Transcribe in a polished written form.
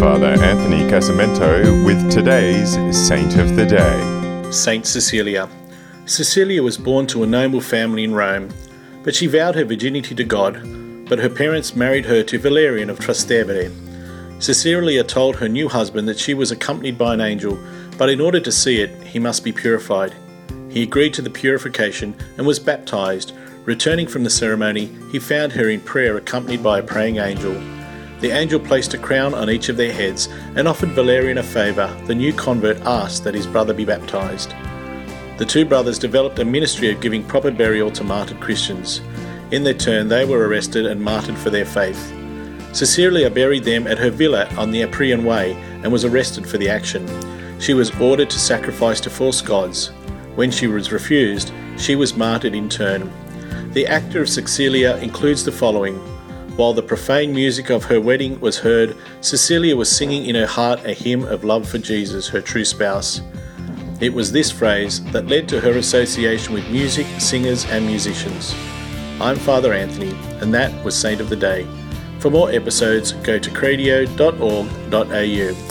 Father Anthony Casamento with today's Saint of the Day. Saint Cecilia. Cecilia was born to a noble family in Rome, but she vowed her virginity to God, but her parents married her to Valerian of Trastevere. Cecilia told her new husband that she was accompanied by an angel, but in order to see it, he must be purified. He agreed to the purification and was baptized. Returning from the ceremony, he found her in prayer accompanied by a praying angel. The angel placed a crown on each of their heads and offered Valerian a favour. The new convert asked that his brother be baptized. The two brothers developed a ministry of giving proper burial to martyred Christians. In their turn, they were arrested and martyred for their faith. Cecilia buried them at her villa on the Appian Way and was arrested for the action. She was ordered to sacrifice to false gods. When she was refused, she was martyred in turn. The act of Cecilia includes the following. While the profane music of her wedding was heard, Cecilia was singing in her heart a hymn of love for Jesus, her true spouse. It was this phrase that led to her association with music, singers and musicians. I'm Father Anthony, and that was Saint of the Day. For more episodes, go to cradio.org.au.